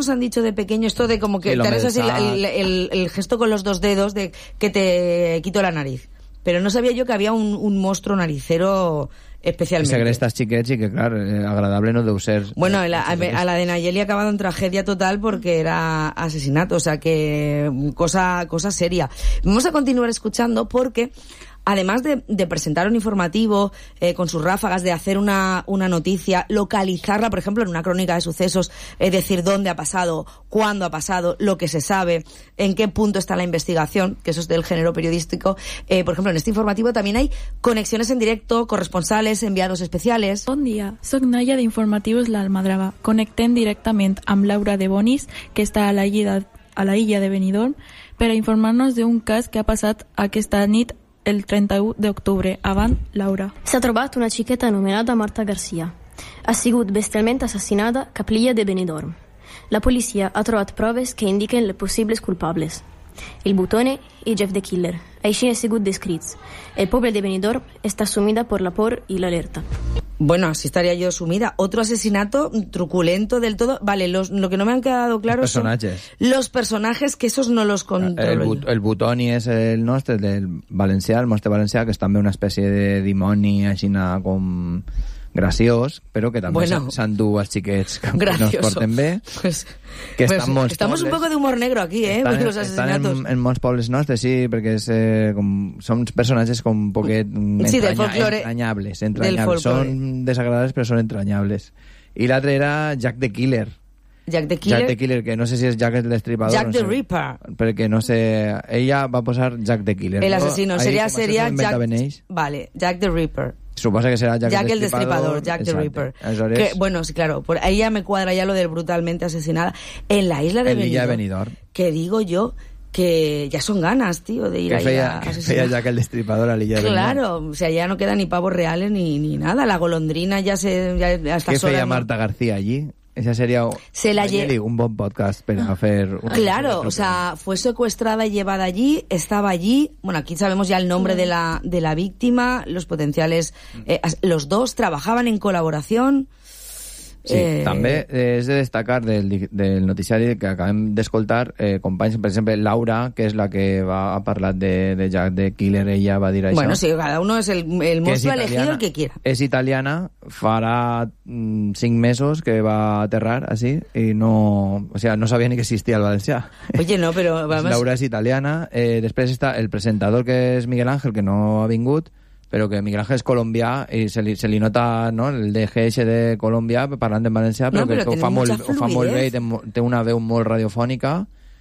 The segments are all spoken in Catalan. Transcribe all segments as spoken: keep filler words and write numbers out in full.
nos han dicho de pequeño esto de como que Sí, te haces así sal. el, el, el gesto con los dos dedos de que te quito la nariz. Pero no sabía yo que había un, un monstruo naricero especialmente. Segrestas xiquets i que, clar, eh, agradable no deu ser... Bueno, la, a, a la de Nayeli ha acabado en tragedia total porque era asesinato, o sea que cosa, cosa seria. Vamos a continuar escuchando porque... Además de, de presentar un informativo eh, con sus ráfagas, de hacer una, una noticia, localizarla, por ejemplo, en una crónica de sucesos, eh, decir dónde ha pasado, cuándo ha pasado, lo que se sabe, en qué punto está la investigación, que eso es del género periodístico. Eh, por ejemplo, en este informativo también hay conexiones en directo, corresponsales, enviados especiales. Bon dia, soc Naya d'Informatius l'Almadrava. Connectem directament amb Laura de Bonis, que està a la illa, a la illa de Benidorm, per a informar-nos d'un cas que ha passat aquesta nit el trenta-u d'octubre. Avant, Laura. S'ha trobat una xiqueta anomenada Marta Garcia. Ha sigut bestialment assassinada cap l'illa de Benidorm. La policia ha trobat proves que indiquen les possibles culpables. El Butone i Jeff the Killer. Així han sigut descrits. El poble de Benidorm està sumida por la por y la alerta. Bueno, así estaría yo sumida. Otro asesinato truculento del todo. Vale, los, lo que no me han quedado claro los personajes. son los personajes, que esos no los controlo. El, but, el Butoni és el nostre, del valencià, el monstre valencià, que és també una espècie de dimoni així com graciós, però que també bueno, s'endú els xiquets que no es porten bé. Pues, que pues, estan molts estamos pobles, un poco de humor negro aquí, eh? Estan, los asesinatos. Estan en, en molts pobles nostres, sí, perquè és, eh, com, són personatges com un poquet sí, entranya, folklore, entranyables. entranyables. Són desagradables, però són entranyables. I l'altre era Jack the Killer. Jack the Killer. Jack the Killer, que no sé si és Jack el Destripador. Jack no the sé, Ripper. Perquè no sé... Ella va posar Jack the Killer. El asesino. ¿no? Sería, Ahí, sería Jack... Beneix. Vale, Jack the Ripper. Suposa que será Jack, Jack el Destripador. Jack the Ripper. Que, bueno, sí, claro. Por ahí ya me cuadra ya lo del brutalmente asesinada. En la isla de en Benidorm. de Benidorm. Que digo yo... que ya son ganas, tío, de ir que ahí feia, a que asesinar. feia Jack el Destripador a l'illa de Claro, o sea, ya no quedan ni pavos reales ni, ni nada. La golondrina ya se... Ya, hasta ¿Qué sola, feia ¿no? Marta García allí? Esa sería se la lle... un buen podcast para hacer... Una claro, o sea, fue secuestrada y llevada allí, estaba allí. Bueno, aquí sabemos ya el nombre de la, de la víctima, los potenciales... Eh, los dos trabajaban en colaboración... Sí, eh... també és de destacar del, del noticiari que acabem d'escoltar eh, companys, per exemple, Laura, que és la que va a parlar de, de Jack the Killer, ella va dir això. Bueno, sí, cada uno es el, el monstruo elegido el que quiera. És italiana, farà mm, cinc mesos que va aterrar, así, y no... O sea, no sabia ni que existia el valencià. Oye, no, però... Vamos... Laura és italiana, eh, després està el presentador, que és Miguel Ángel, que no ha vingut, però que Miguel Ángel és colombià i se li, se li nota, no?, el D G S de Colòmbia parlant en valencià, però, no, però que ho fa, molt, ho fa molt bé i té, té una veu molt radiofònica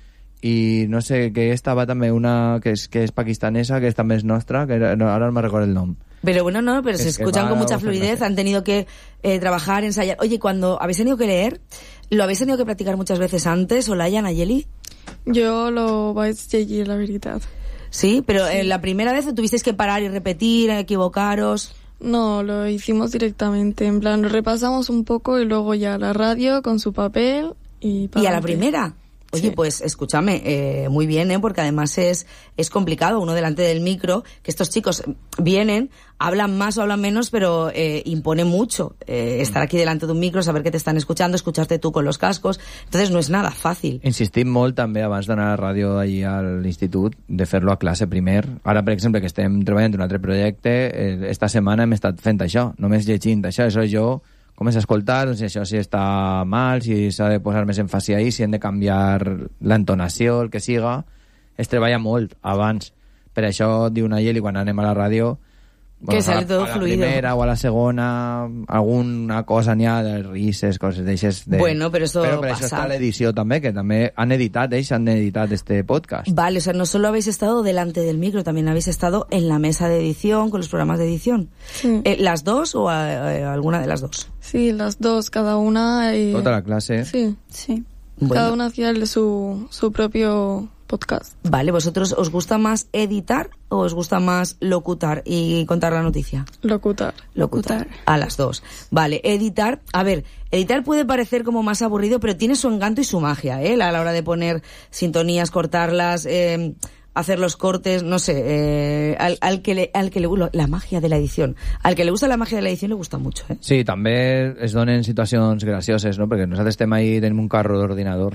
i no sé, que estava també una que és, que és pakistanesa, que és també és nostra, que era, no, ara no me recordo el nom. Pero bueno, no, pero es se escuchan con mucha fluidez, han tenido que eh, trabajar, ensayar. Oye, cuando habéis tenido que leer, ¿lo habéis tenido que practicar muchas veces antes, Olaya, Nayeli? Jo lo vaig llegir, la veritat. Sí, pero sí. Eh, la primera vez tuvisteis que parar y repetir, equivocaros. No, lo hicimos directamente, en plan, lo repasamos un poco y luego ya la radio con su papel y... ¿Y a la primera? Oye, sí. Pues escúchame, eh, muy bien, ¿eh? Porque además es, es complicado, uno delante del micro, que estos chicos vienen, hablan más o hablan menos, pero eh, impone mucho eh, estar aquí delante de un micro, saber que te están escuchando, escucharte tú con los cascos, entonces no és nada fàcil. Insistim molt també abans d'anar a la ràdio allí a l'institut, de fer-lo a classe primer. Ara, per exemple, que estem treballant en un altre projecte, eh, esta setmana hem estat fent això, només llegint això, això jo comença a escoltar, no sé això, si està mal, si s'ha de posar més èmfasi ahí, si hem de canviar l'entonació, el que siga. Es treballa molt abans. Per això, diu Nayeli, quan anem a la ràdio, que bueno, sale a, todo a la fluido. primera o a la segona, alguna cosa n'hi ha de rises, coses d'eixes. De... Bueno, però eso Però per pasa. això està l'edició també, que també han editat, ells han editat este podcast. Vale, o sea, no solo habéis estado delante del micro, también habéis estado en la mesa de edición, con los programas de edición. Sí. Eh, ¿Las dos o eh, alguna de las dos? Sí, las dos, cada una... Y... Tota la clase. Sí, sí. Bueno. Cada una hacía el de su, su propio podcast. Vale, ¿vosotros os gusta más editar o os gusta más locutar y contar la noticia? Locutar. Locutar. A las dos. Vale, editar. A ver, editar puede parecer como más aburrido, pero tiene su encanto y su magia, ¿eh? A la hora de poner sintonías, cortarlas, eh, hacer los cortes, no sé, eh, al, al que le, al que le gusta la magia de la edición. Al que le gusta la magia de la edición le gusta mucho, ¿eh? Sí, també es donen situacions gracioses, no? Perquè nosaltres estem ahí, tenim un carro d'ordinadors